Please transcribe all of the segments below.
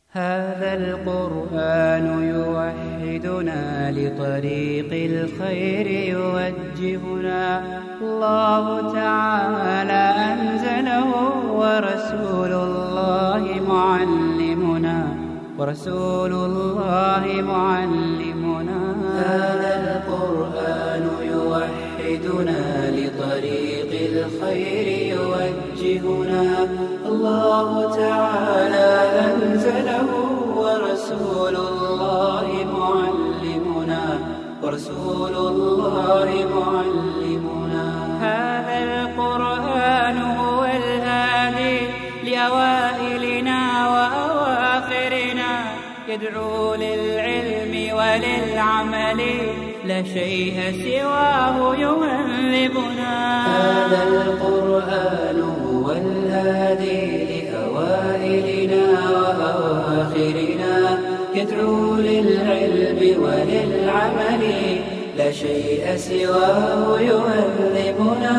هذا القرآن يوحدنا لطريق الخير يوجهنا. الله تعالى أنزله ورسول الله معلمنا. هذا القرآن يوحدنا لطريق الخير يوجهنا. الله تعالى أنزله ورسول الله معلمنا. هذا القرآن هو الهادي لأوائلنا وأواخرنا، يدعو للعلم وللعمل، لا شيء سواه يهذبنا. هذا القرآن هو الهادي لأوائلنا وأواخرنا، يدعو للعلم وللعمل، لا شيء سواه يهذبنا.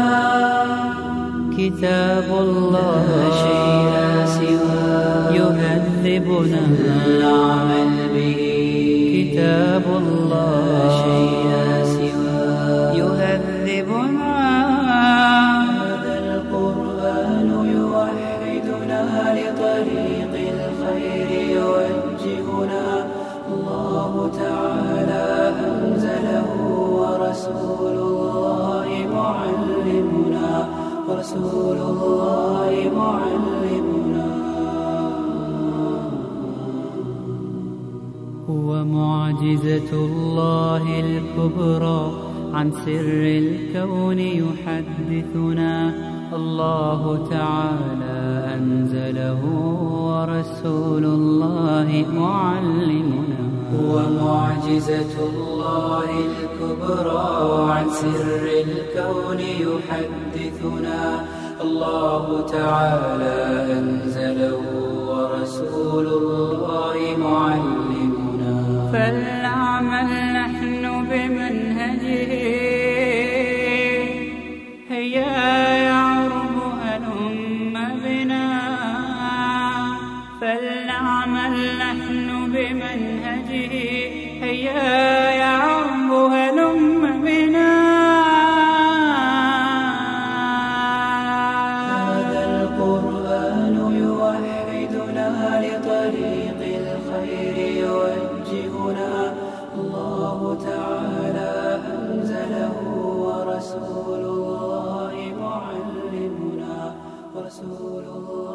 كتاب الله لا شيء سواه يهذبنا العمل به. كتاب الله لا شيء سواه يهذبنا. هذا القرآن يوحدنا لطريق الخير يوجهنا. الله تعالى أنزله ورسول الله معلمنا. هو معجزة الله الكبرى، عن سر الكون يحدثنا. الله تعالى أنزله ورسول الله معلمنا. هو معجزة الله الكبرى، عن سر الكون يحدثنا. الله تعالى أنزله ورسول الله معلمنا. فلنعمل نحن بمنهجه، هيا يعرب هلم بنا. فلنعمل نحن بمنهجه، هيا يعرب هلم بنا. هذا القرآن يوحدنا لطريق الخير يوجهنا. الله تعالى أنزله ورسول الله معلمنا.